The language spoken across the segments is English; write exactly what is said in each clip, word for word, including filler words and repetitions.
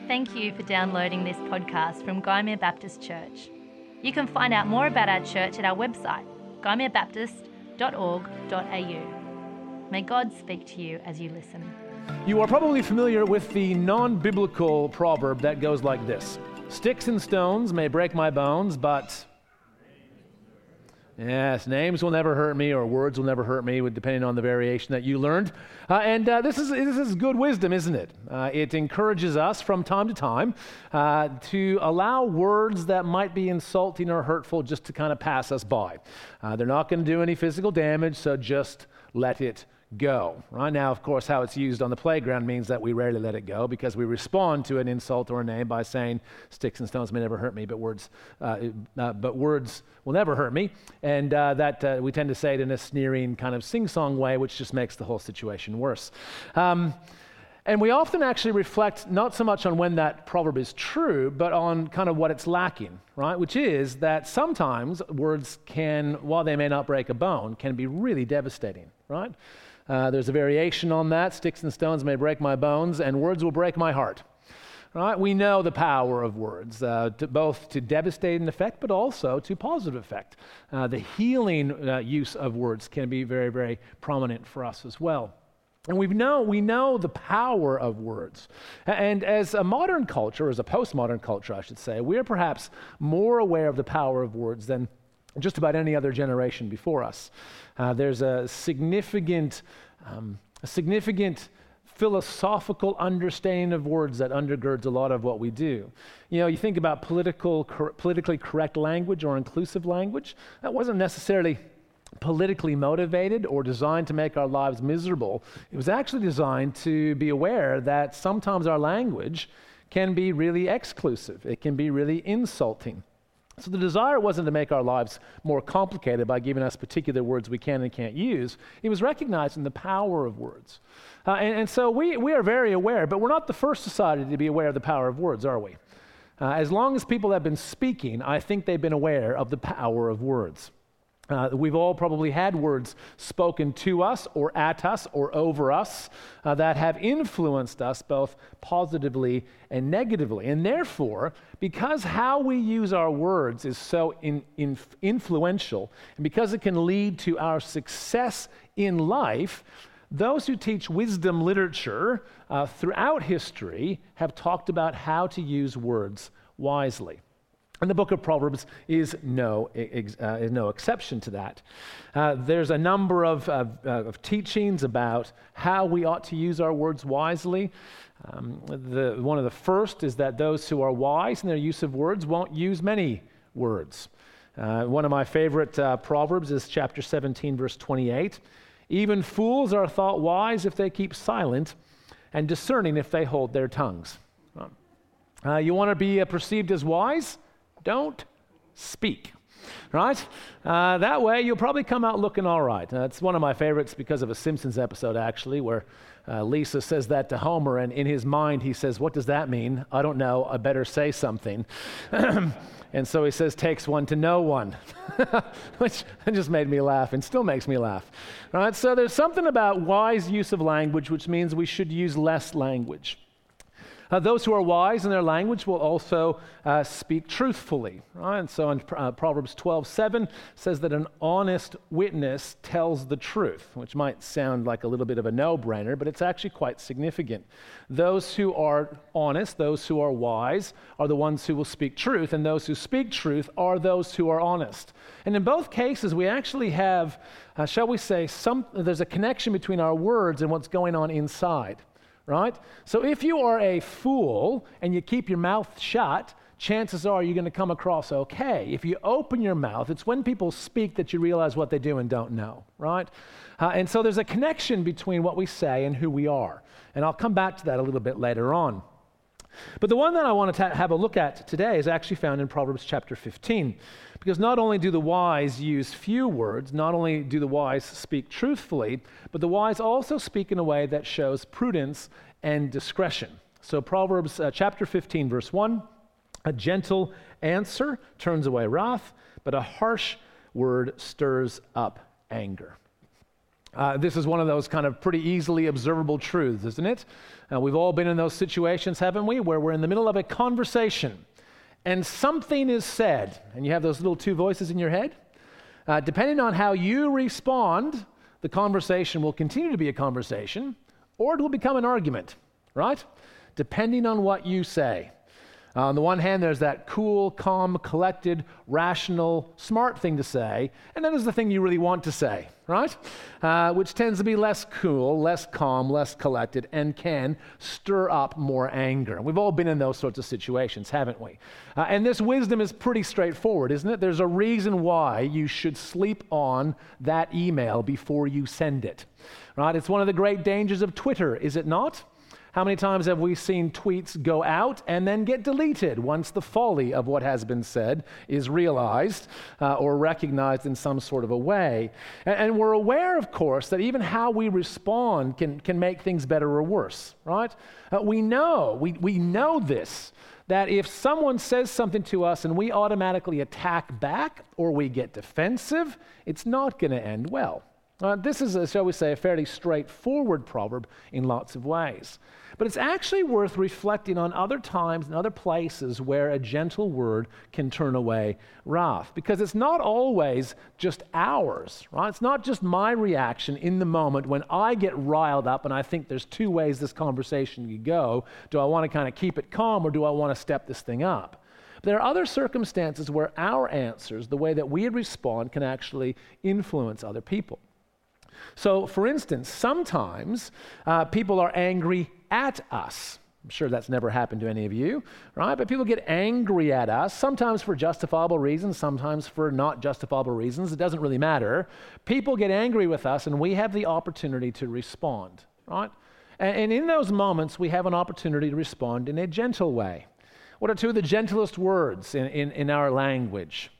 Thank you for downloading this podcast from Gymea Baptist Church. You can find out more about our church at our website, gymea baptist dot org dot a u. May God speak to you as you listen. You are probably familiar with the non-biblical proverb that goes like this: sticks and stones may break my bones, but yes, names will never hurt me, or words will never hurt me, depending on the variation that you learned. Uh, and uh, this is this is good wisdom, isn't it? Uh, it encourages us from time to time uh, to allow words that might be insulting or hurtful just to kind of pass us by. Uh, they're not going to do any physical damage, so just let it go. Right now, of course, how it's used on the playground means that we rarely let it go because we respond to an insult or a name by saying, "Sticks and stones may never hurt me, but words, uh, uh, but words will never hurt me." And uh, that uh, we tend to say it in a sneering kind of sing-song way, which just makes the whole situation worse. Um, and we often actually reflect not so much on when that proverb is true, but on kind of what it's lacking, right? Which is that sometimes words can, while they may not break a bone, can be really devastating, right? Uh, there's a variation on that. Sticks and stones may break my bones, and words will break my heart. Right? We know the power of words, uh, to both to devastate an effect, but also to positive effect. Uh, the healing uh, use of words can be very, very prominent for us as well. And we know we know the power of words. And as a modern culture, as a postmodern culture, I should say, we are perhaps more aware of the power of words than just about any other generation before us. Uh, there's a significant, um, a significant philosophical understanding of words that undergirds a lot of what we do. You know, you think about political, cor- politically correct language or inclusive language. That wasn't necessarily politically motivated or designed to make our lives miserable. It was actually designed to be aware that sometimes our language can be really exclusive. It can be really insulting. So the desire wasn't to make our lives more complicated by giving us particular words we can and can't use. It was recognizing the power of words. Uh, and, and so we, we are very aware, but we're not the first society to be aware of the power of words, are we? Uh, as long as people have been speaking, I think they've been aware of the power of words. Uh, we've all probably had words spoken to us or at us or over us uh, that have influenced us both positively and negatively. And therefore, because how we use our words is so in, in, influential, and because it can lead to our success in life, those who teach wisdom literature uh, throughout history have talked about how to use words wisely. And the book of Proverbs is no, uh, is no exception to that. Uh, there's a number of, of, of teachings about how we ought to use our words wisely. Um, the, one of the first is that those who are wise in their use of words won't use many words. Uh, one of my favorite uh, Proverbs is chapter seventeen, verse twenty-eight. Even fools are thought wise if they keep silent, and discerning if they hold their tongues. Uh, you want to be uh, perceived as wise? Don't speak, right? Uh, that way, you'll probably come out looking all right. Uh, it's one of my favorites because of a Simpsons episode, actually, where uh, Lisa says that to Homer, and in his mind, he says, "What does that mean? I don't know. I better say something." And so he says, "Takes one to know one," which just made me laugh and still makes me laugh. Right? So there's something about wise use of language, which means we should use less language. Uh, those who are wise in their language will also uh, speak truthfully. Right? And so in uh, Proverbs twelve seven says that an honest witness tells the truth, which might sound like a little bit of a no-brainer, but it's actually quite significant. Those who are honest, those who are wise, are the ones who will speak truth, and those who speak truth are those who are honest. And in both cases, we actually have, uh, shall we say, some, there's a connection between our words and what's going on inside. Right? So if you are a fool and you keep your mouth shut, chances are you're going to come across okay. If you open your mouth, it's when people speak that you realize what they do and don't know, right? Uh, and so there's a connection between what we say and who we are. And I'll come back to that a little bit later on. But the one that I want to ta- have a look at today is actually found in Proverbs chapter fifteen. Because not only do the wise use few words, not only do the wise speak truthfully, but the wise also speak in a way that shows prudence and discretion. So Proverbs uh, chapter fifteen, verse one, a gentle answer turns away wrath, but a harsh word stirs up anger. Uh, this is one of those kind of pretty easily observable truths, isn't it? Uh, we've all been in those situations, haven't we, where we're in the middle of a conversation and something is said, and you have those little two voices in your head. Uh, depending on how you respond, the conversation will continue to be a conversation, or it will become an argument, right? Depending on what you say. Uh, on the one hand, there's that cool, calm, collected, rational, smart thing to say, and then there's the thing you really want to say, right? Uh, which tends to be less cool, less calm, less collected, and can stir up more anger. We've all been in those sorts of situations, haven't we? Uh, and this wisdom is pretty straightforward, isn't it? There's a reason why you should sleep on that email before you send it, right? It's one of the great dangers of Twitter, is it not? How many times have we seen tweets go out and then get deleted once the folly of what has been said is realized uh, or recognized in some sort of a way? And, and we're aware, of course, that even how we respond can, can make things better or worse, right? Uh, we know, we, we know this, that if someone says something to us and we automatically attack back or we get defensive, it's not going to end well. Uh, this is, a, shall we say, a fairly straightforward proverb in lots of ways. But it's actually worth reflecting on other times and other places where a gentle word can turn away wrath. Because it's not always just ours, right? It's not just my reaction in the moment when I get riled up and I think there's two ways this conversation could go. Do I want to kind of keep it calm or do I want to step this thing up? But there are other circumstances where our answers, the way that we respond, can actually influence other people. So, for instance, sometimes uh, people are angry at us. I'm sure that's never happened to any of you, right? But people get angry at us, sometimes for justifiable reasons, sometimes for not justifiable reasons. It doesn't really matter. People get angry with us, and we have the opportunity to respond, right? And, and in those moments, we have an opportunity to respond in a gentle way. What are two of the gentlest words in, in, in our language?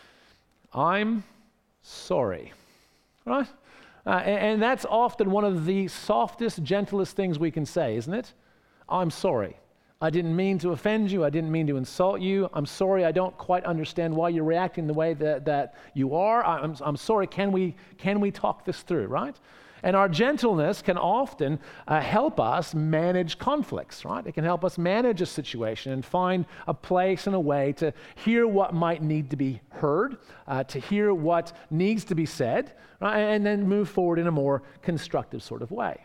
I'm sorry, right? Uh, and, and that's often one of the softest, gentlest things we can say, isn't it? I'm sorry. I didn't mean to offend you. I didn't mean to insult you. I'm sorry. I don't quite understand why you're reacting the way that, that you are. I'm, I'm sorry. Can we, can we talk this through, right? And our gentleness can often uh, help us manage conflicts, right? It can help us manage a situation and find a place and a way to hear what might need to be heard, uh, to hear what needs to be said, right? And then move forward in a more constructive sort of way.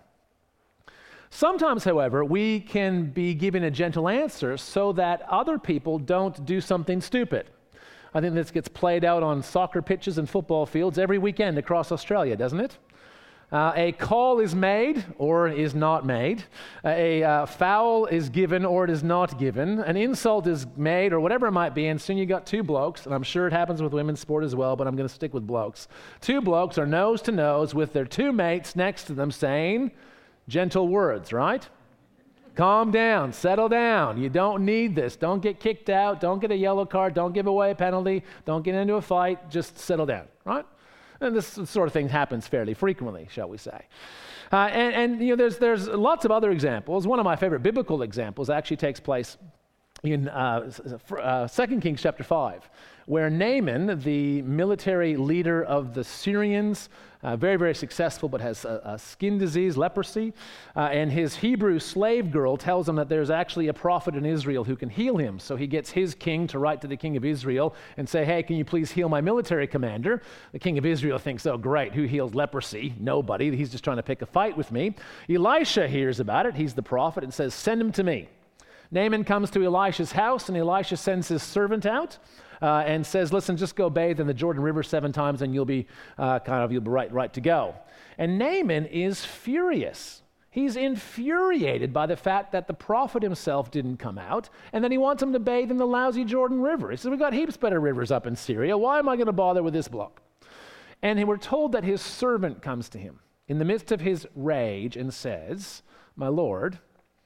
Sometimes, however, we can be given a gentle answer so that other people don't do something stupid. I think this gets played out on soccer pitches and football fields every weekend across Australia, doesn't it? Uh, a call is made or is not made. A uh, foul is given or it is not given. An insult is made or whatever it might be, and soon you got two blokes, and I'm sure it happens with women's sport as well, but I'm going to stick with blokes. Two blokes are nose to nose with their two mates next to them saying gentle words, right? Calm down, settle down. You don't need this. Don't get kicked out. Don't get a yellow card. Don't give away a penalty. Don't get into a fight. Just settle down, right? And this sort of thing happens fairly frequently, shall we say. Uh, and, and you know, there's, there's lots of other examples. One of my favorite biblical examples actually takes place in uh, uh, Second Kings chapter five, where Naaman, the military leader of the Syrians, uh, very, very successful, but has a, a skin disease, leprosy, uh, and his Hebrew slave girl tells him that there's actually a prophet in Israel who can heal him. So he gets his king to write to the king of Israel and say, hey, can you please heal my military commander? The king of Israel thinks, oh, great, who heals leprosy? Nobody. He's just trying to pick a fight with me. Elisha hears about it. He's the prophet and says, send him to me. Naaman comes to Elisha's house, and Elisha sends his servant out uh, and says, listen, just go bathe in the Jordan River seven times and you'll be uh, kind of, you'll be right, right to go. And Naaman is furious. He's infuriated by the fact that the prophet himself didn't come out, and then he wants him to bathe in the lousy Jordan River. He says, we've got heaps better rivers up in Syria. Why am I going to bother with this bloke? And we're told that his servant comes to him in the midst of his rage and says, my Lord,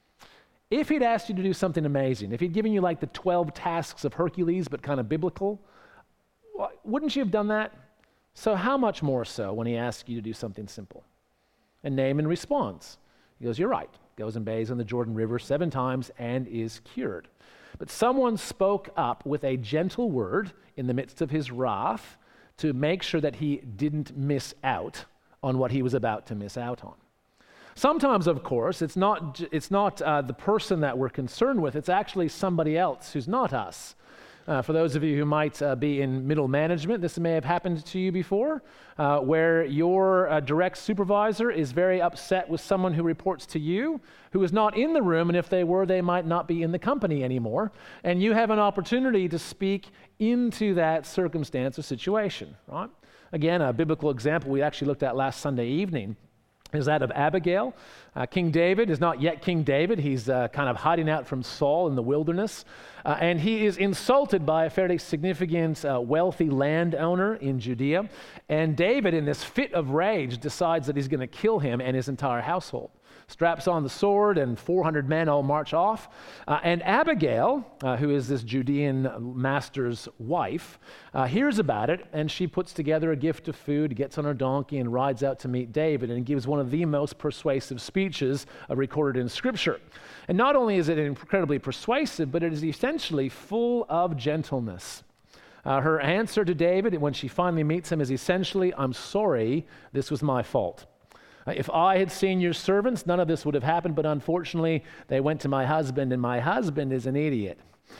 if he'd asked you to do something amazing, if he'd given you like the twelve tasks of Hercules, but kind of biblical, wouldn't you have done that? So how much more so when he asks you to do something simple? And Naaman responds. He goes, you're right. Goes and bathes in the Jordan River seven times and is cured. But someone spoke up with a gentle word in the midst of his wrath to make sure that he didn't miss out on what he was about to miss out on. Sometimes, of course, it's not, it's not uh, the person that we're concerned with, it's actually somebody else who's not us. Uh, for those of you who might uh, be in middle management, this may have happened to you before, uh, where your uh, direct supervisor is very upset with someone who reports to you, who is not in the room, and if they were, they might not be in the company anymore. And you have an opportunity to speak into that circumstance or situation, right? Again, a biblical example we actually looked at last Sunday evening is that of Abigail. Uh, King David is not yet King David. He's uh, kind of hiding out from Saul in the wilderness. Uh, and he is insulted by a fairly significant uh, wealthy landowner in Judea. And David, in this fit of rage, decides that he's going to kill him and his entire household. Straps on the sword, and four hundred men all march off. Uh, and Abigail, uh, who is this Judean master's wife, uh, hears about it, and she puts together a gift of food, gets on her donkey, and rides out to meet David, and gives one of the most persuasive speeches uh, recorded in Scripture. And not only is it incredibly persuasive, but it is essentially full of gentleness. Uh, her answer to David when she finally meets him is essentially, "I'm sorry, this was my fault. If I had seen your servants, none of this would have happened, but unfortunately, they went to my husband, and my husband is an idiot."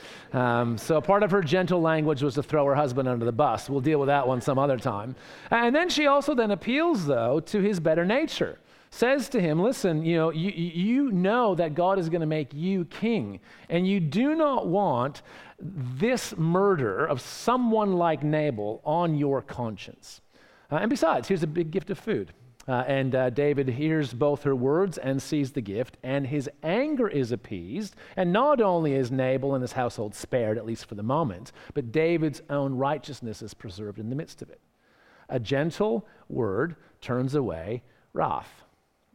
Um, so part of her gentle language was to throw her husband under the bus. We'll deal with that one some other time. And then she also then appeals, though, to his better nature. Says to him, listen, you know, you, you know that God is going to make you king, and you do not want this murder of someone like Nabal on your conscience. Uh, and besides, here's a big gift of food. Uh, and uh, David hears both her words and sees the gift, and his anger is appeased. And not only is Nabal and his household spared, at least for the moment, but David's own righteousness is preserved in the midst of it. A gentle word turns away wrath.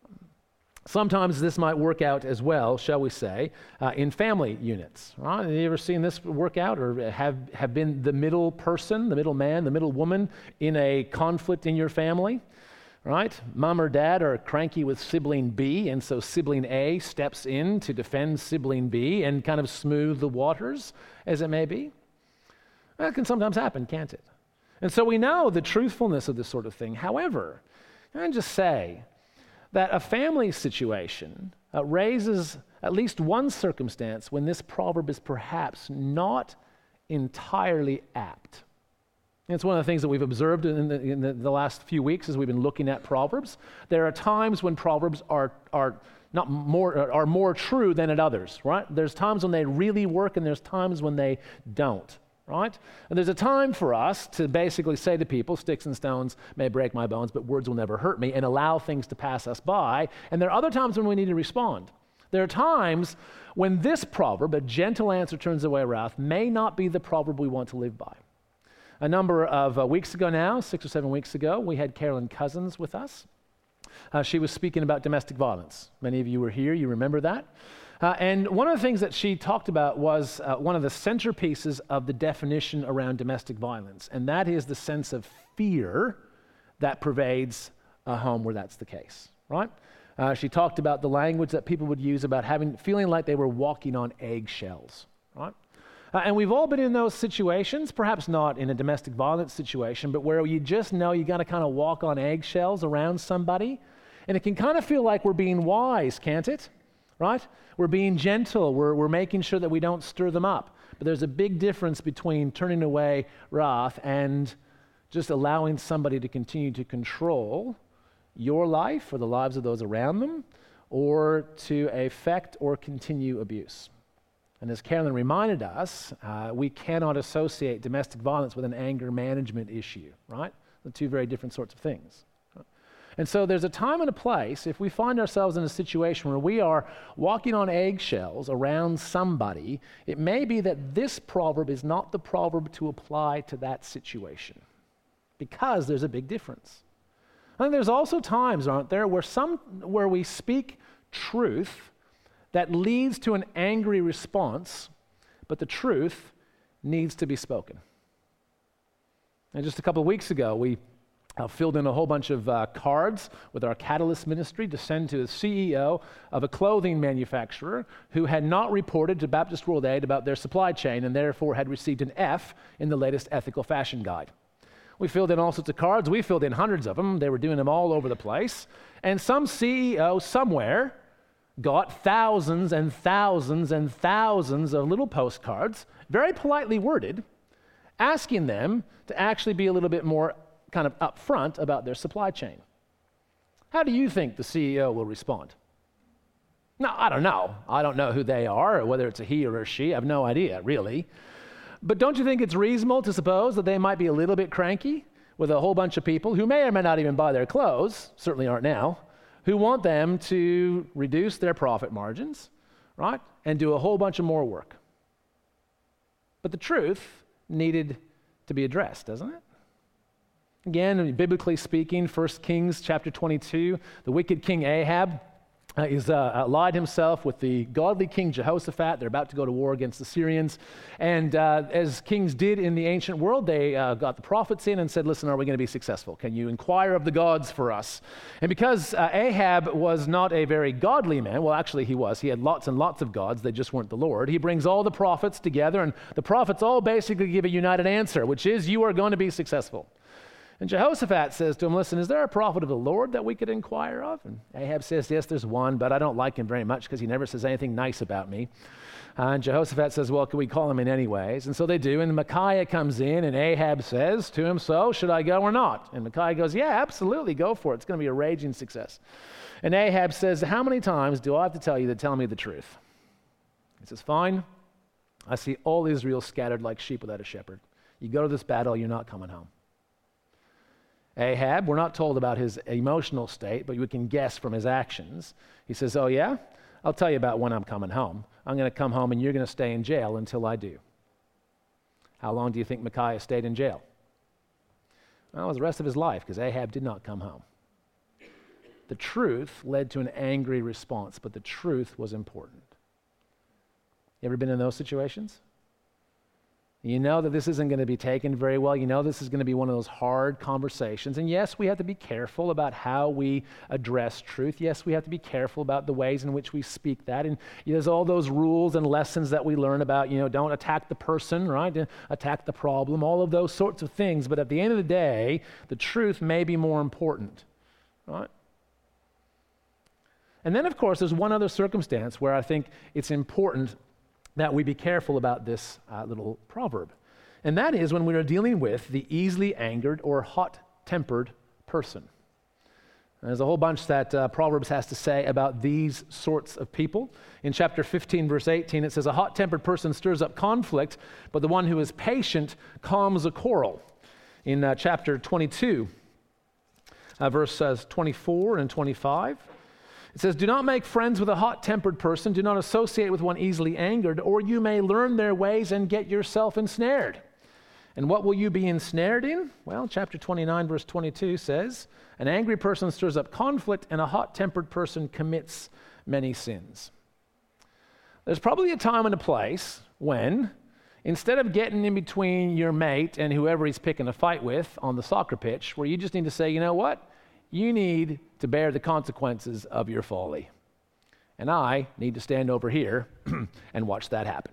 Sometimes this might work out as well, shall we say, uh, in family units. Right? Have you ever seen this work out, or have, have been the middle person, the middle man, the middle woman in a conflict in your family? Right? Mom or dad are cranky with sibling B, and so sibling A steps in to defend sibling B and kind of smooth the waters, as it may be. That can sometimes happen, can't it? And so we know the truthfulness of this sort of thing. However, can I just say that a family situation uh, raises at least one circumstance when this proverb is perhaps not entirely apt. It's one of the things that we've observed in, the, in the, the last few weeks as we've been looking at Proverbs. There are times when Proverbs are are not more are more true than at others, right? There's times when they really work, and there's times when they don't, right? And there's a time for us to basically say to people, "Sticks and stones may break my bones, but words will never hurt me," and allow things to pass us by. And there are other times when we need to respond. There are times when this proverb, "A gentle answer turns away wrath," may not be the proverb we want to live by. A number of uh, weeks ago now, six or seven weeks ago, we had Carolyn Cousins with us. Uh, she was speaking about domestic violence. Many of you were here, you remember that. Uh, and one of the things that she talked about was uh, one of the centerpieces of the definition around domestic violence, and that is the sense of fear that pervades a home where that's the case, right? Uh, she talked about the language that people would use about having feeling like they were walking on eggshells, right? Uh, and we've all been in those situations, perhaps not in a domestic violence situation, but where you just know you got to kind of walk on eggshells around somebody. And it can kind of feel like we're being wise, can't it? Right? We're being gentle. We're, we're making sure that we don't stir them up. But there's a big difference between turning away wrath and just allowing somebody to continue to control your life or the lives of those around them, or to affect or continue abuse. And as Carolyn reminded us, uh, we cannot associate domestic violence with an anger management issue, right? They're two very different sorts of things. And so there's a time and a place, if we find ourselves in a situation where we are walking on eggshells around somebody, it may be that this proverb is not the proverb to apply to that situation, because there's a big difference. I think there's also times, aren't there, where some where we speak truth that leads to an angry response, but the truth needs to be spoken. And just a couple of weeks ago, we uh, filled in a whole bunch of uh, cards with our Catalyst ministry to send to the C E O of a clothing manufacturer who had not reported to Baptist World Aid about their supply chain and therefore had received an F in the latest ethical fashion guide. We filled in all sorts of cards. We filled in hundreds of them. They were doing them all over the place. And some C E O somewhere got thousands and thousands and thousands of little postcards, very politely worded, asking them to actually be a little bit more kind of upfront about their supply chain. How do you think the C E O will respond? No, I don't know. I don't know who they are, or whether it's a he or a she. I have no idea, really. But don't you think it's reasonable to suppose that they might be a little bit cranky with a whole bunch of people who may or may not even buy their clothes, certainly aren't now, who want them to reduce their profit margins, right, and do a whole bunch of more work? But the truth needed to be addressed, doesn't it? Again, biblically speaking, First Kings chapter twenty-two, the wicked king Ahab uh, is uh, allied himself with the godly king Jehoshaphat. They're about to go to war against the Syrians. And uh, as kings did in the ancient world, they uh, got the prophets in and said, listen, are we going to be successful? Can you inquire of the gods for us? And because uh, Ahab was not a very godly man, well, actually he was. He had lots and lots of gods. They just weren't the Lord. He brings all the prophets together, and the prophets all basically give a united answer, which is, you are going to be successful. And Jehoshaphat says to him, listen, is there a prophet of the Lord that we could inquire of? And Ahab says, yes, there's one, but I don't like him very much because he never says anything nice about me. Uh, and Jehoshaphat says, well, can we call him in anyways? And so they do, and Micaiah comes in, and Ahab says to him, so should I go or not? And Micaiah goes, yeah, absolutely, go for it. It's going to be a raging success. And Ahab says, how many times do I have to tell you to tell me the truth? He says, fine. I see all Israel scattered like sheep without a shepherd. You go to this battle, you're not coming home. Ahab, we're not told about his emotional state, but we can guess from his actions. He says, oh yeah? I'll tell you about when I'm coming home. I'm going to come home and you're going to stay in jail until I do. How long do you think Micaiah stayed in jail? Well, it was the rest of his life, because Ahab did not come home. The truth led to an angry response, but the truth was important. You ever been in those situations? You know that this isn't going to be taken very well. You know this is going to be one of those hard conversations. And yes, we have to be careful about how we address truth. Yes, we have to be careful about the ways in which we speak that. And there's all those rules and lessons that we learn about, you know, don't attack the person, right? Attack the problem, all of those sorts of things. But at the end of the day, the truth may be more important, right? And then, of course, there's one other circumstance where I think it's important that we be careful about this uh, little proverb. And that is when we are dealing with the easily angered or hot-tempered person. And there's a whole bunch that uh, Proverbs has to say about these sorts of people. In chapter fifteen, verse eighteen, it says, a hot-tempered person stirs up conflict, but the one who is patient calms a quarrel. In uh, chapter twenty-two, uh, verse uh, twenty-four and twenty-five, it says, do not make friends with a hot-tempered person. Do not associate with one easily angered, or you may learn their ways and get yourself ensnared. And what will you be ensnared in? Well, chapter twenty-nine, verse twenty-two says, an angry person stirs up conflict, and a hot-tempered person commits many sins. There's probably a time and a place when, instead of getting in between your mate and whoever he's picking a fight with on the soccer pitch, where you just need to say, you know what? You need to bear the consequences of your folly. And I need to stand over here and watch that happen.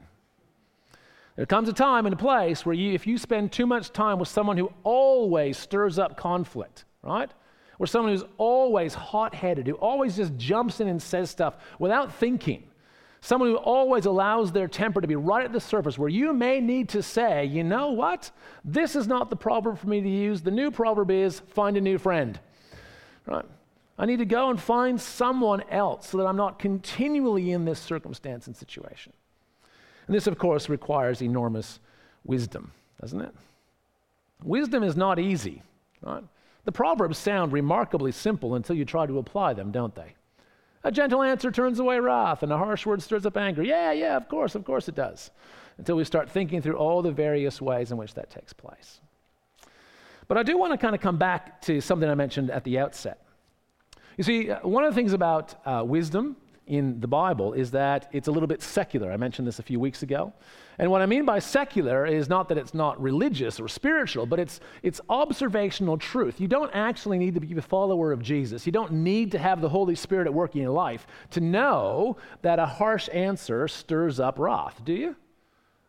There comes a time and a place where you, if you spend too much time with someone who always stirs up conflict, right? Or someone who's always hot-headed, who always just jumps in and says stuff without thinking. Someone who always allows their temper to be right at the surface, where you may need to say, you know what? This is not the proverb for me to use. The new proverb is, find a new friend. Right? I need to go and find someone else so that I'm not continually in this circumstance and situation. And this, of course, requires enormous wisdom, doesn't it? Wisdom is not easy, right? The Proverbs sound remarkably simple until you try to apply them, don't they? A gentle answer turns away wrath, and a harsh word stirs up anger. Yeah, yeah, of course, of course it does. Until we start thinking through all the various ways in which that takes place. But I do want to kind of come back to something I mentioned at the outset. You see, one of the things about uh, wisdom in the Bible is that it's a little bit secular. I mentioned this a few weeks ago. And what I mean by secular is not that it's not religious or spiritual, but it's it's observational truth. You don't actually need to be a follower of Jesus. You don't need to have the Holy Spirit at work in your life to know that a harsh answer stirs up wrath, do you?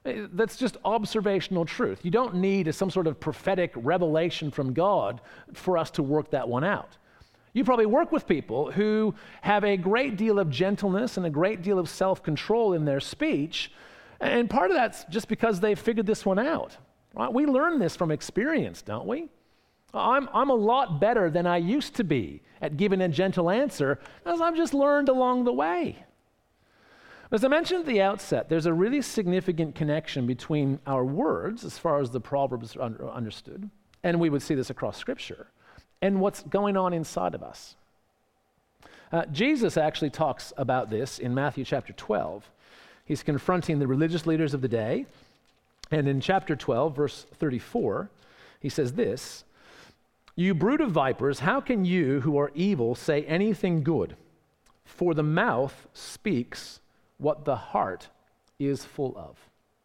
That's just observational truth. You don't need some sort of prophetic revelation from God for us to work that one out. You probably work with people who have a great deal of gentleness and a great deal of self-control in their speech, and part of that's just because they've figured this one out. Right? We learn this from experience, don't we? I'm, I'm a lot better than I used to be at giving a gentle answer, as I've just learned along the way. As I mentioned at the outset, there's a really significant connection between our words, as far as the Proverbs are understood, and we would see this across Scripture, and what's going on inside of us. Uh, Jesus actually talks about this in Matthew chapter twelve. He's confronting the religious leaders of the day, and in chapter twelve, verse thirty-four, he says this, "You brood of vipers, how can you who are evil say anything good? For the mouth speaks what the heart is full of."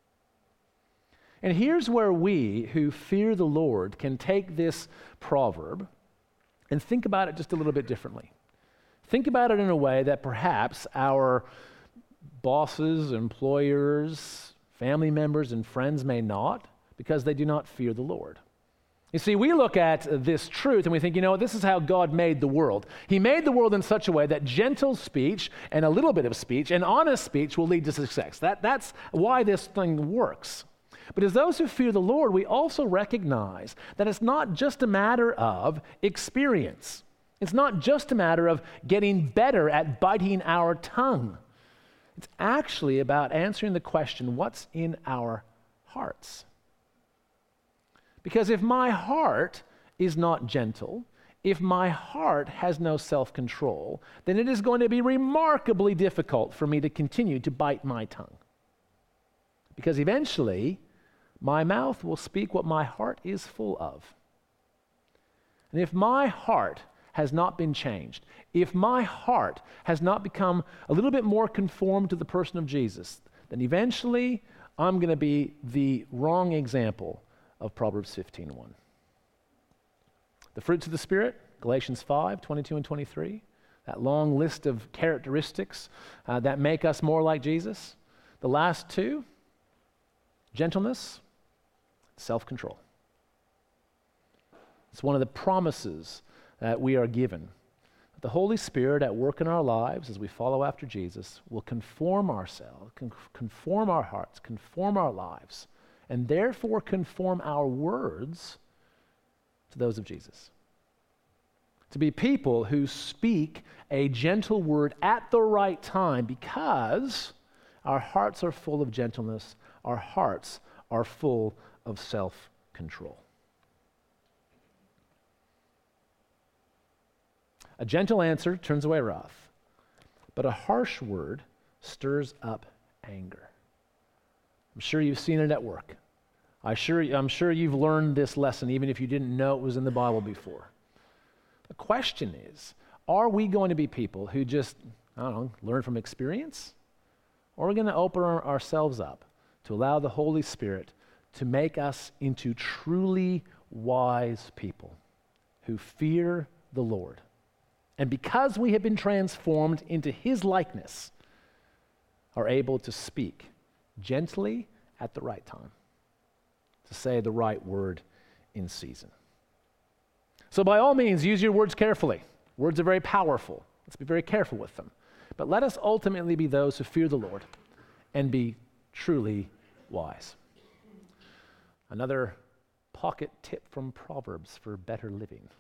And here's where we who fear the Lord can take this proverb and think about it just a little bit differently. Think about it in a way that perhaps our bosses, employers, family members, and friends may not, because they do not fear the Lord. You see, we look at this truth and we think, you know, this is how God made the world. He made the world in such a way that gentle speech and a little bit of speech and honest speech will lead to success. That, that's why this thing works. But as those who fear the Lord, we also recognize that it's not just a matter of experience. It's not just a matter of getting better at biting our tongue. It's actually about answering the question, what's in our hearts? Because if my heart is not gentle, if my heart has no self-control, then it is going to be remarkably difficult for me to continue to bite my tongue. Because eventually, my mouth will speak what my heart is full of. And if my heart has not been changed, if my heart has not become a little bit more conformed to the person of Jesus, then eventually I'm going to be the wrong example of Proverbs fifteen one. The fruits of the Spirit, Galatians five twenty-two and twenty-three, that long list of characteristics uh, that make us more like Jesus. The last two, gentleness, self-control. It's one of the promises that we are given. The Holy Spirit at work in our lives as we follow after Jesus will conform ourselves, conform our hearts, conform our lives, and therefore conform our words to those of Jesus. To be people who speak a gentle word at the right time because our hearts are full of gentleness, our hearts are full of self-control. A gentle answer turns away wrath, but a harsh word stirs up anger. I'm sure you've seen it at work. I sure, I'm sure you've learned this lesson even if you didn't know it was in the Bible before. The question is, are we going to be people who just, I don't know, learn from experience? Or are we going to open our, ourselves up to allow the Holy Spirit to make us into truly wise people who fear the Lord? And because we have been transformed into His likeness, are able to speak gently at the right time, to say the right word in season. So by all means, use your words carefully. Words are very powerful. Let's be very careful with them. But let us ultimately be those who fear the Lord and be truly wise. Another pocket tip from Proverbs for better living.